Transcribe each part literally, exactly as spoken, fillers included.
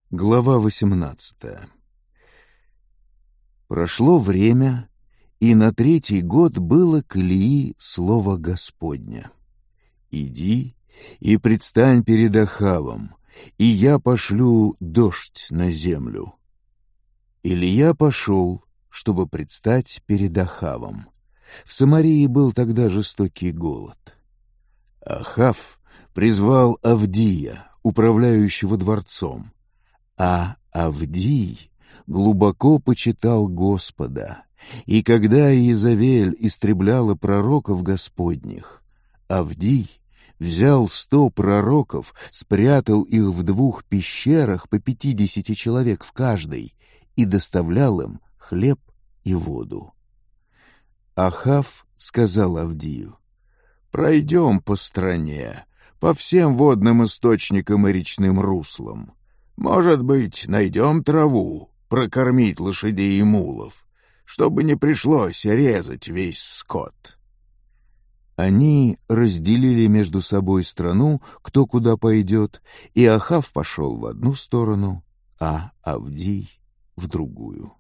Глава восемнадцатая. Прошло время, и на третий год было к Илии слово Господня. «Иди и предстань перед Ахавом, и я пошлю дождь на землю». Илия пошел, чтобы предстать перед Ахавом. В Самарии был тогда жестокий голод. Ахав призвал Авдия, управляющего дворцом, а Авдий глубоко почитал Господа, и когда Иезавель истребляла пророков Господних, Авдий взял сто пророков, спрятал их в двух пещерах по пятидесяти человек в каждой и доставлял им хлеб и воду. Ахав сказал Авдию: «Пройдем по стране, по всем водным источникам и речным руслам. Может быть, найдем траву, прокормить лошадей и мулов, чтобы не пришлось резать весь скот». Они разделили между собой страну, кто куда пойдет, и Ахав пошел в одну сторону, а Авдий — в другую.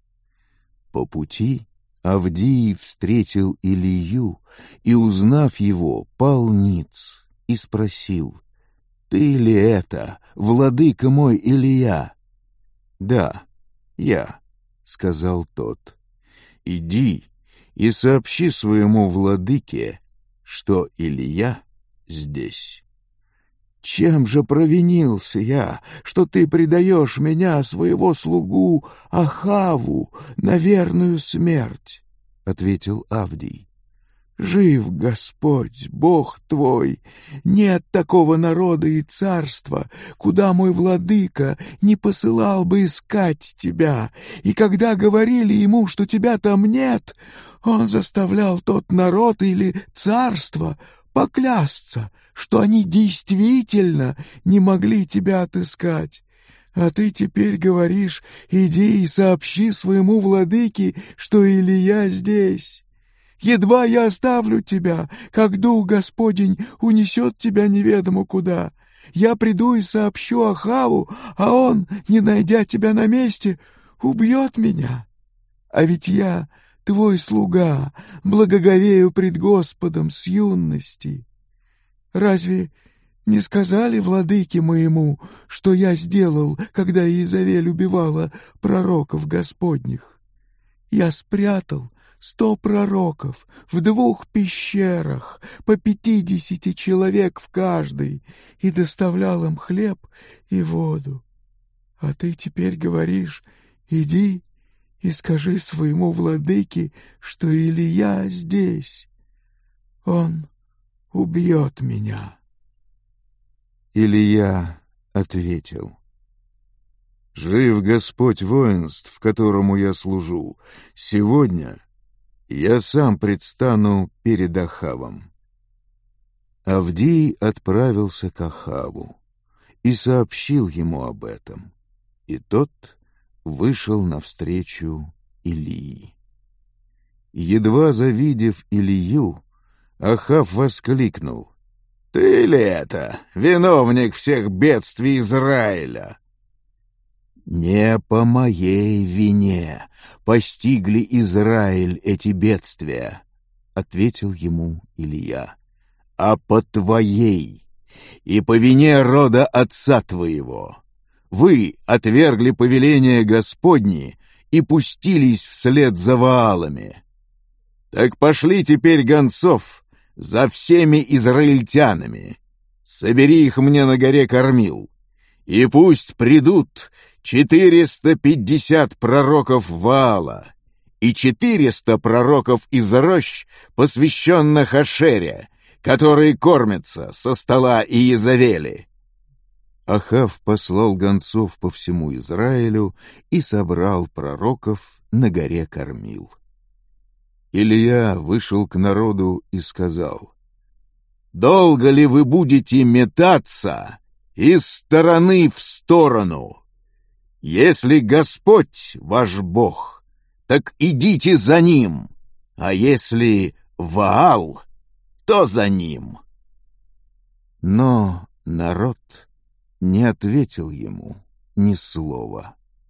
По пути Авдий встретил Илию и, узнав его, пал ниц и спросил: «Ты ли это, владыка мой Илия?» «Да, я», — сказал тот. «Иди и сообщи своему владыке, что Илия здесь». «Чем же провинился я, что ты предаешь меня, своего слугу Ахаву, на верную смерть?» — ответил Авдий. «Жив Господь, Бог твой, нет такого народа и царства, куда мой владыка не посылал бы искать тебя, и когда говорили ему, что тебя там нет, он заставлял тот народ или царство поклясться, что они действительно не могли тебя отыскать. А ты теперь говоришь: иди и сообщи своему владыке, что Илия здесь. Едва я оставлю тебя, как дух Господень унесет тебя неведомо куда. Я приду и сообщу Ахаву, а он, не найдя тебя на месте, убьет меня. А ведь я, твой слуга, благоговею пред Господом с юности. Разве не сказали владыке моему, что я сделал, когда Иезавель убивала пророков Господних? Я спрятал сто пророков в двух пещерах, по пятидесяти человек в каждой, и доставлял им хлеб и воду. А ты теперь говоришь: иди и скажи своему владыке, что Илия здесь. Он убьет меня». Илия ответил: «Жив Господь воинств, которому я служу, сегодня я сам предстану перед Ахавом». Авдий отправился к Ахаву и сообщил ему об этом, и тот вышел навстречу Илии. Едва завидев Илию, Ахав воскликнул: «Ты ли это, виновник всех бедствий Израиля?» «Не по моей вине постигли Израиль эти бедствия», — ответил ему Илия, — «а по твоей и по вине рода отца твоего. Вы отвергли повеления Господни и пустились вслед за Ваалами. Так пошли теперь гонцов за всеми израильтянами, собери их мне на горе Кормил, и пусть придут четыреста пятьдесят пророков Ваала и четыреста пророков из рощ, посвященных Ашере, которые кормятся со стола Иезавели». Ахав послал гонцов по всему Израилю и собрал пророков на горе Кормил. Илия вышел к народу и сказал: «Долго ли вы будете метаться из стороны в сторону? Если Господь ваш Бог, так идите за Ним, а если Ваал, то за ним». Но народ не ответил ему ни слова.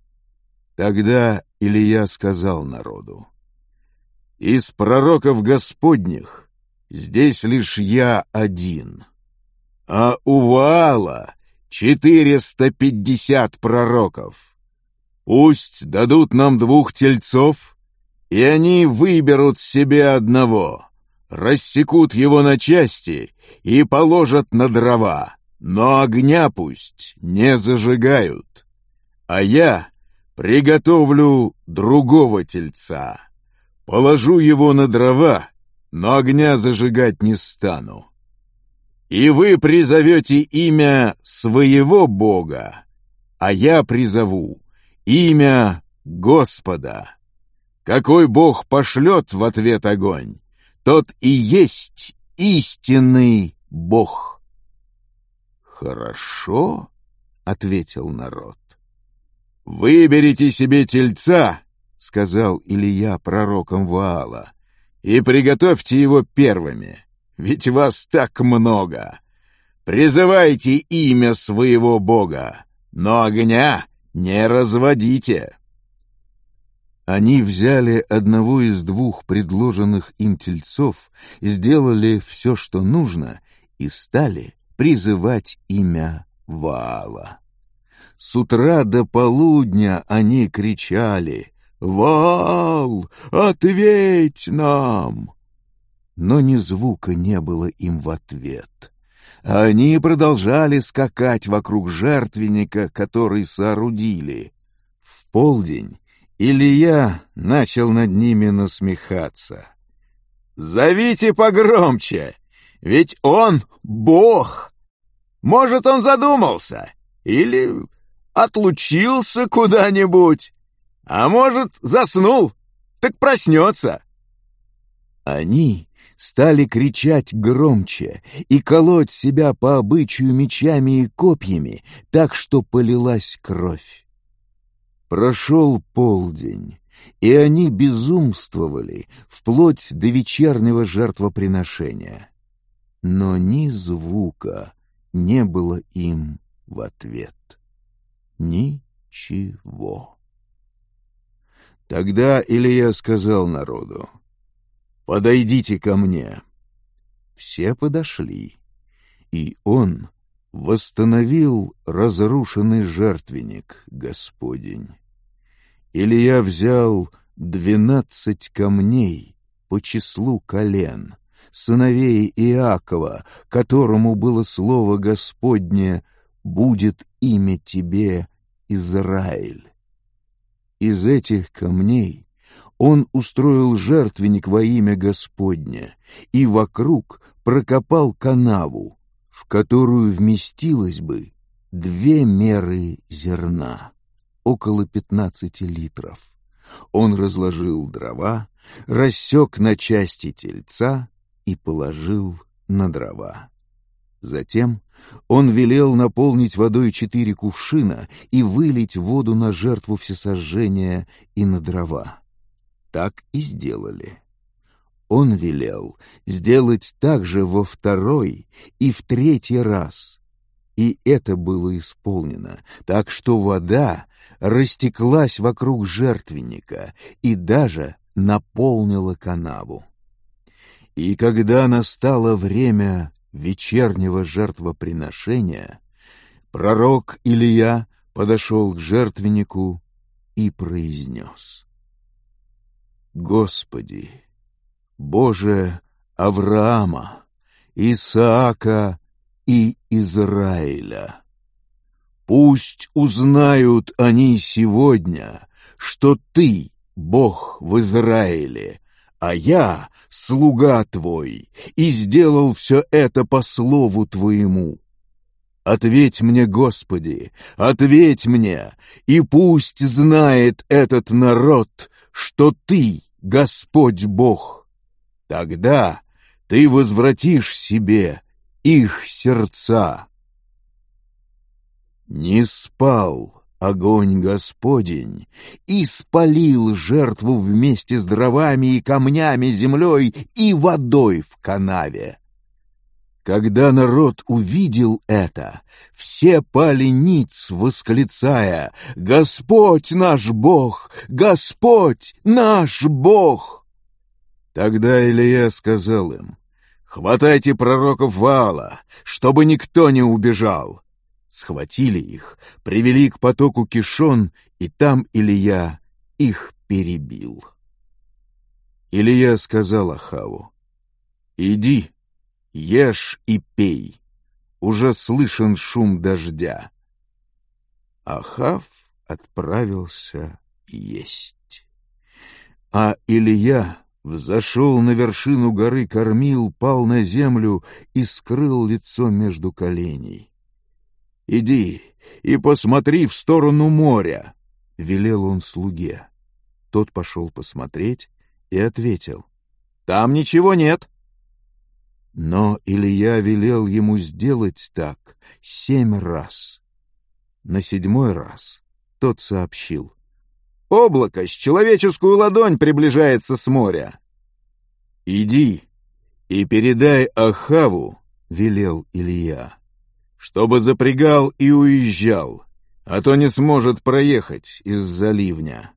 Тогда Илия сказал народу: «Из пророков Господних здесь лишь я один, а у Ваала четыреста пятьдесят пророков. Пусть дадут нам двух тельцов, и они выберут себе одного, рассекут его на части и положат на дрова, но огня пусть не зажигают. А я приготовлю другого тельца, положу его на дрова, но огня зажигать не стану. И вы призовете имя своего Бога, а я призову имя Господа. Какой Бог пошлет в ответ огонь, тот и есть истинный Бог». «Хорошо», — ответил народ. «Выберите себе тельца, — сказал Илия пророкам Ваала, — и приготовьте его первыми, ведь вас так много. Призывайте имя своего Бога, но огня не разводите». Они взяли одного из двух предложенных им тельцов, сделали все, что нужно, и стали призывать имя Ваала. С утра до полудня они кричали: «Ваал, ответь нам!» Но ни звука не было им в ответ. Они продолжали скакать вокруг жертвенника, который соорудили. В полдень Илия начал над ними насмехаться. «Зовите погромче, ведь он Бог! Может, он задумался или отлучился куда-нибудь, а может, заснул, так проснется». Они стали кричать громче и колоть себя по обычаю мечами и копьями, так что полилась кровь. Прошел полдень, и они безумствовали вплоть до вечернего жертвоприношения. Но ни звука не было им в ответ. Ничего. Тогда Илия сказал народу: «Подойдите ко мне». Все подошли, и он восстановил разрушенный жертвенник Господень. Илия взял двенадцать камней по числу колен, сыновей Иакова, которому было слово Господне: «Будет имя тебе Израиль». Из этих камней он устроил жертвенник во имя Господне и вокруг прокопал канаву, в которую вместилось бы две меры зерна, около пятнадцати литров. Он разложил дрова, рассек на части тельца и положил на дрова. Затем он велел наполнить водой четыре кувшина и вылить воду на жертву всесожжения и на дрова. Так и сделали. Он велел сделать так же во второй и в третий раз. И это было исполнено, так что вода растеклась вокруг жертвенника и даже наполнила канаву. И когда настало время вечернего жертвоприношения, пророк Илия подошел к жертвеннику и произнес: «Господи, Боже Авраама, Исаака и Израиля, пусть узнают они сегодня, что Ты Бог в Израиле, а я слуга Твой, и сделал все это по слову Твоему. Ответь мне, Господи, ответь мне, и пусть знает этот народ, что Ты Господь Бог. Тогда Ты возвратишь себе их сердца». Не спал огонь Господень и спалил жертву вместе с дровами и камнями, землей и водой в канаве. Когда народ увидел это, все пали ниц, восклицая: «Господь наш Бог! Господь наш Бог!» Тогда Илия сказал им: «Хватайте пророков Ваала, чтобы никто не убежал». Схватили их, привели к потоку Кишон, и там Илия их перебил. Илия сказал Ахаву: «Иди, ешь и пей, уже слышен шум дождя». Ахав отправился есть. А Илия взошел на вершину горы Кормил, пал на землю и скрыл лицо между коленей. «Иди и посмотри в сторону моря», — велел он слуге. Тот пошел посмотреть и ответил: «Там ничего нет». Но Илия велел ему сделать так семь раз. На седьмой раз тот сообщил: «Облако с человеческую ладонь приближается с моря». «Иди и передай Ахаву», — велел Илия, «чтобы запрягал и уезжал, а то не сможет проехать из-за ливня».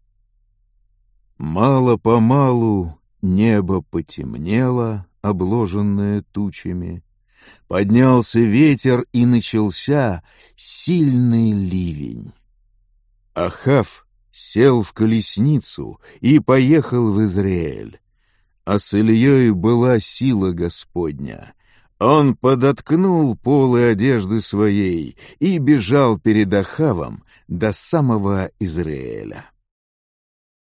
Мало-помалу небо потемнело, обложенное тучами, поднялся ветер, и начался сильный ливень. Ахав сел в колесницу и поехал в Израиль. А с Ильей была сила Господня. Он подоткнул полы одежды своей и бежал перед Ахавом до самого Израиля.